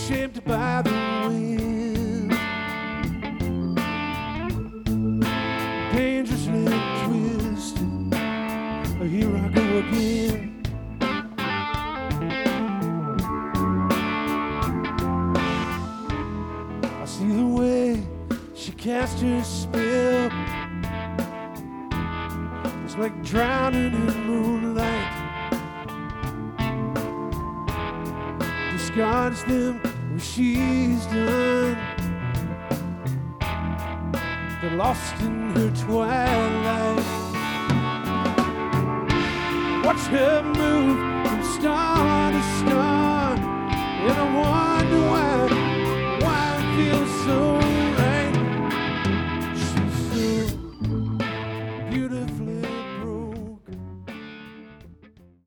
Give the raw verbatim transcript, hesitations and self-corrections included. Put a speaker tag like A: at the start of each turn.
A: shaped by the wind, dangerously twisted. Here I go again. I see the way she cast her spell. It's like drowning in moonlight. Discards them when she's done. They're lost in her twilight. Watch her move from star to star in a one.